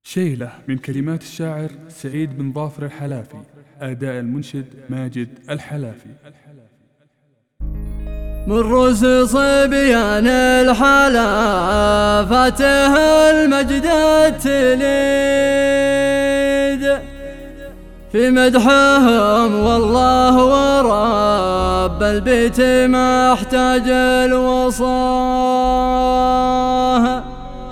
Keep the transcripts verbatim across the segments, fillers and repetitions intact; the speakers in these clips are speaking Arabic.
شيلة من كلمات الشاعر سعيد بن ظافر الحلافي، أداء المنشد ماجد الحلافي. من رؤوس صبيان الحلا فاته المجد التليد في مدحهم، والله ورب البيت ما احتاج الوصاه.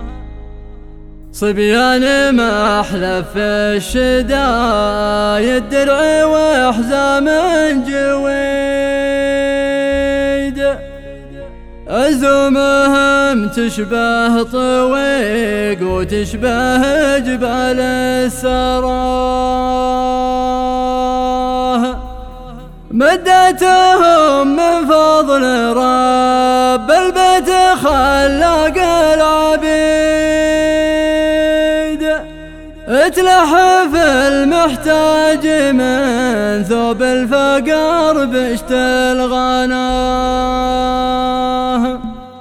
صبيان ما أحلى في الشدايد درع وحزام جويد، أزومهم تشبه طويق وتشبه جبال السراه. مدتهم من فضل رب البيت خلاق العبيد، اتلحف المحتاج من ثوب الفقر بشت الغناه.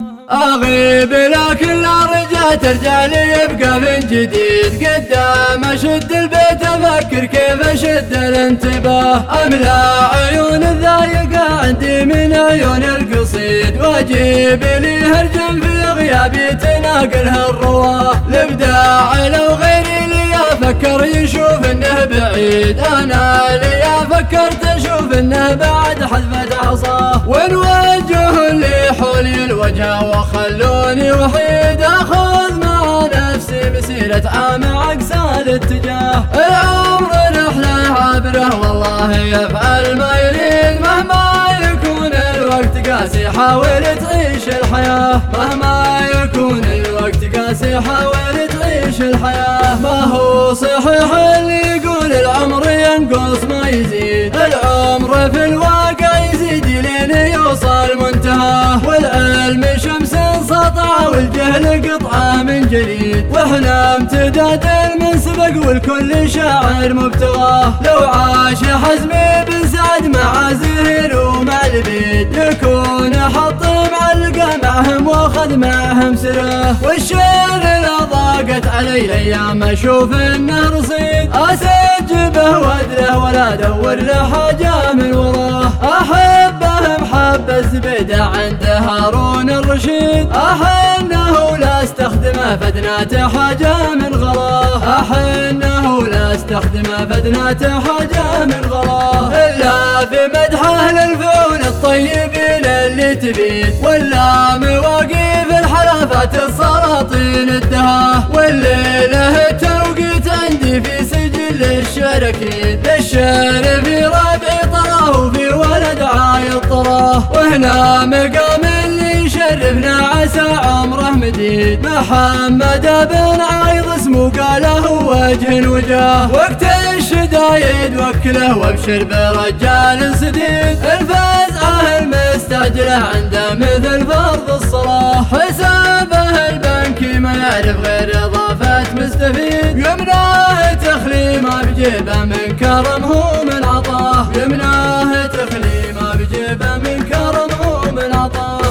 أغيب لكن لا رجعت ارجع لي يبقى من جديد، قدام اشد البيت افكر كيف اشد الانتباه. املا عيون الضايقة عندي من عيون القصيد، واجيب لي هرجم في غيابي تناقلها الرواه. الابداع لو غيري لي افكر يشوف انه بعيد، انا لي فكرت اشوف انه بعد حذفة عصاه. ونوجه لي حولي الوجه وخلوني وحيد، اخذ مع نفسي مسيرة عام عكس الاتجاه. العمر نحله عبره والله يفعل ما يريد، مهما يكون الوقت قاسي حاول تعيش الحياة. مهما يكون الوقت قاسي حاول تعيش الحياة. ما هو صحيح اللي يقول العمر ينقص ما يزيد، العمر في الواقع يزيد لين يوصل منتهاه. والعلم شمس سطع والجهل قطعة من جليد، واحنا امتداد من سبق والكل شاعر مبتغاه. لو عاش حزمي بن سعد مع زهير ومع البيد، يكون حط معلقة معهم واخذ معهم سراه. والشعر لا ضاقت علي الايام اشوف انه رصيد، اسجبه وادره ولا ادور له حاجة من وراه. احبه محب الزبيدة عند هارون الرشيد، احنه لا استخدمه فدناته حاجة من غلاه. احنه لا استخدمه فدناته حاجة من غلاه. الا في مدحه للفعول الطيبين اللي تبيد، ولا مواقف الحلافات السلاطين الدهاه. واللي له توقيت عندي في سجل الشعر اكيد، الشعر في ربع طراه وفي ولد عايد طراه. وهنا مقام اللي يشرفنا عسى عمره مديد، محمد بن عايض اسمه قاله وجه وجاه. وقت الشدايد وكله وابشر برجال سديد، الفزعه المستعجله عنده مثل فرض الصلاه. حسابه البنكي ما يعرف غير اضافه مستفيد، يمناه تخلي ما بجيبه من كرمه من عطاه. يمناه تخلي ما بجيبه من كرمه من عطاه.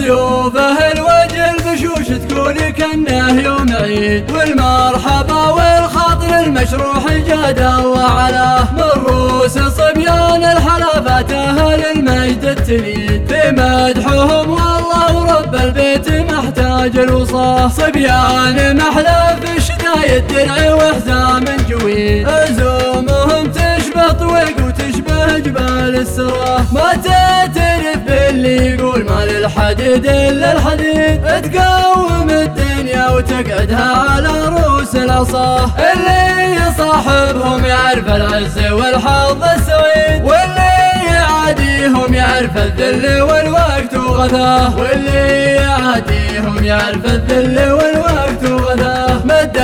لضيوفه الوجه البشوش تقول كانه يوم عيد، والمرحبا والخاطر المشروح جاد الله علاه. من رؤوس صبيان الحلافات اهل المجد التليد، في مدحهم والله ورب البيت محتاج الوصاه. صبيان محلى في الشدايد درع وحزام جويد، أزومهم تشبه طويق وتشبه جبال السراه. ما تعترف باللي يقول ما للحديد إلا الحديد، تقوم الدنيا وتقعدها على رؤوس العصاه. اللي يصاحبهم يعرف العز والحظ السعيد، واللي يعاديهم يعرف الذل والوقت وغثاه. واللي يعاديهم يعرف الذل والوقت وغثاه.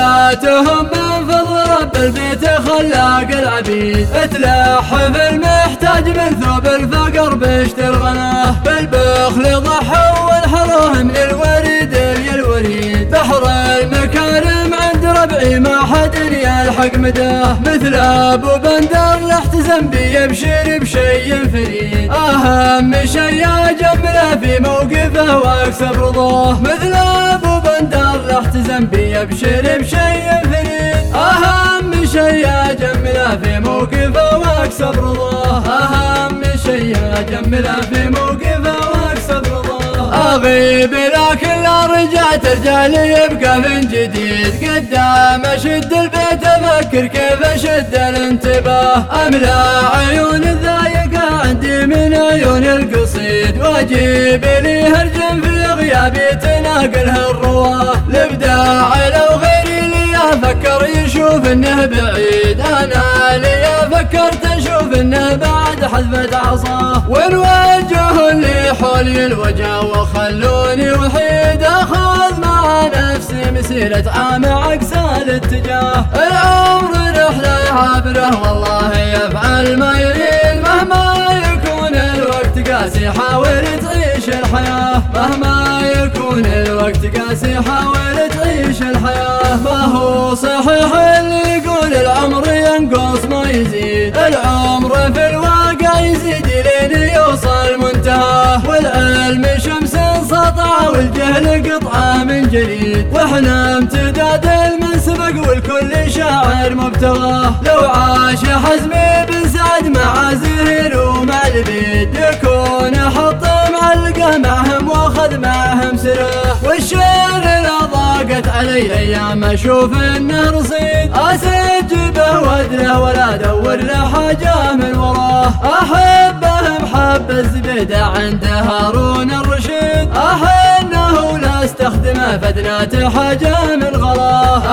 مداتهم من فضل رب البيت خلاق العبيد، اتلحف المحتاج من ثوب الفقر بشت الغناه. بالبخل ضحوا والحراه من الوريد الوريد، بحر المكارم عند ربعي ما حد يلحق مداه. مثل ابو بندر لاحتزم بي يبشر بشي فريد، اهم شي اجمله في موقفه واكسب رضاه. مثل ابو بندر لاحتزم بي يبشر بشي فريد، واكسب رضاه، أهم شي أجمله في موقفه واكسب رضاه. أغيب لكن لا رجعت رجالي يبقى من جديد، قدام أشد البيت أفكر كيف أشد الانتباه. أملى عيون الضايقة عندي من عيون القصيد، وأجيب لي هرجم في غيابي تناقله الرواه. الإبداع لو غيري لي أفكر يشوف إنه بعيد، أنا لي فكرت أشوف إنه بعد حذفة عصاه. ونوجه اللي حولي الوجه وخلوني وحيد، أخذ مع نفسي مسيرة عام عكس الاتجاه. العمر رحلة عابرة والله يفعل ما يريد، مهما يكون الوقت قاسي حاول تعيش الحياة، مهما يكون الوقت قاسي حاول تعيش الحياة. ما هو صحيح اللي يقول العمر ينقص ما يزيد، العمر في الواقع يزيد لين يوصل منتهى. والعلم شمس سطع والجهل قطعة من جليد، واحنا امتداد من سبق والكل شاعر مبتغاه. لو عاش حزمي بن سعد مع زهير ومع البيد، يكون حط معلقه معهم واخذ معهم سراه. والشعر لا ضاقت علي ايام اشوف انه رصيد، اسجبه وادره ولا ادور له حاجه من وراه. احبه محب الزبيده عند هارون الرشيد، احنه لا استخدمه فدناته حاجه من غلاه،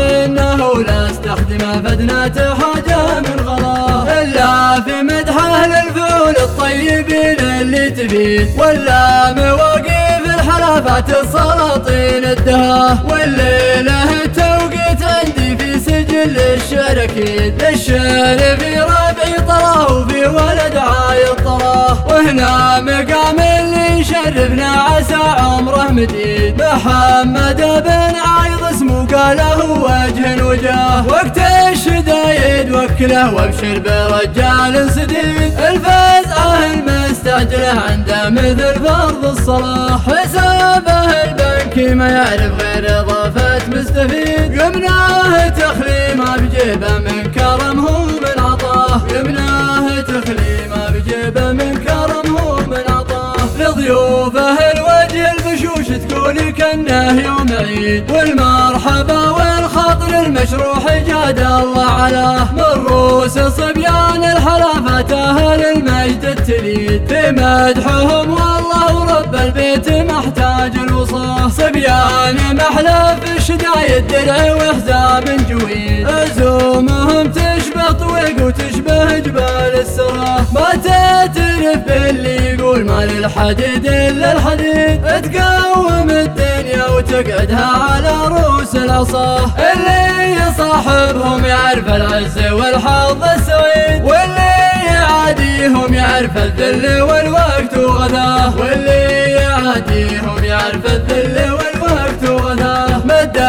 احنه لا استخدمه فدناته حاجه من غلاه. الا في مدحه للفعول الطيبين اللي تفيد، ولا مواقف الحلافات السلاطين الدهاه. واللي له توقيت عندي في سجل الشعر اكيد، الشعر في ربعي طراه وفي ولد عايض طراه. وهنا مقام اللي يشرفنا عسى عمره مديد، محمد بن عايض اسمه قاله وجه وجاه. وقت الشدايد وكله وابشر برجال سديد، الفزعه المستعجله عنده مثل فرض الصلاه. حسابه البنكي ما يعرف غير اضافه مستفيد، يمناه تخليمه بجيبه من كرمه من عطاه، يمناه تخليمه بجيبه من كرمه من عطاه. لضيوفه الوجه البشوش تقول كانه يوم عيد، والمرحبا والخاطر المشروح جاد الله علاه. من روس صبيان الحلافات اهل المجد التليد، في مدحهم والله ورب البيت محتاج الوصاه. صبيان محلى في الشدايد درع وحزام جويد، عزومهم تشبه طويق وتشبه جبال السراه. ما تعترف باللي يقول ما للحديد الا الحديد، تقوم الدنيا وتقعدها على روس العصاه. اللي يصاحبهم يعرف العز والحظ السعيد، واللي يعاديهم يعرف الذل والوقت وغداه، واللي يعاديهم يعرف الذل والوقت وغداه.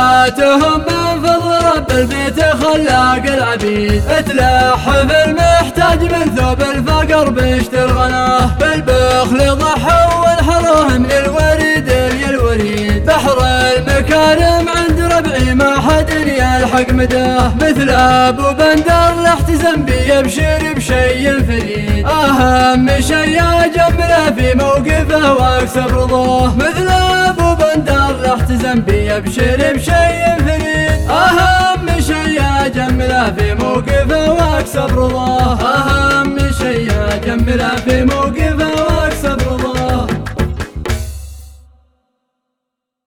مداتهم من فضل رب البيت خلاق العبيد، تلحف المحتاج من ثوب الفقر بشت الغناه. بالبخل ضحوا والحرام للوريد الوريد، بحر المكارم عند ربعي ما حد يلحق مداه. مثل ابو بندر الاحتزم بي يبشر بشي فريد، اهم شي اجمله في موقفه واكسب رضاه. مثل ابو بندر الاحتزم بي يبشر بشي فريد، اهم شي اجمله في موقفه واكسب رضاه، اهم شي اجمله في موقفه